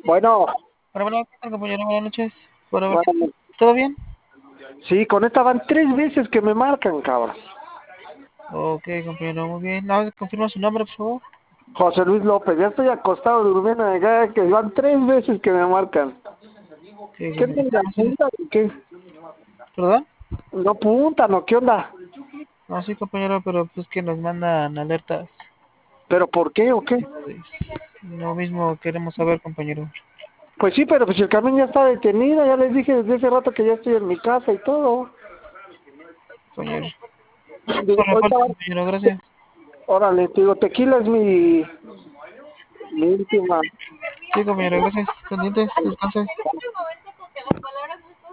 Bueno, Bueno, ¿qué tal, compañero? Buenas noches. Bueno, a ver, bueno, ¿todo bien? sí, con esta van 3 veces que me marcan, cabrón. Ok, compañero, muy bien. ¿No confirma su nombre, por favor? José Luis López, ya estoy acostado durmiendo acá, que van 3 veces que me marcan. Ok, ¿Qué compañero. me No, la sí, punta o qué? ¿perdón? No punta, ¿no? ¿Qué onda? No, sí, compañero, pero pues que nos mandan alertas. ¿Pero por qué o qué? Pues, lo mismo queremos saber, compañero. Pues sí, pero pues el camión ya está detenido, ya les dije desde hace rato que ya estoy en mi casa y todo. Compañero. Digo, Por ahorita reporte, compañero, gracias. órale, te digo, tequila es mi última. Sí, compañero, gracias. Pendientes, descanse.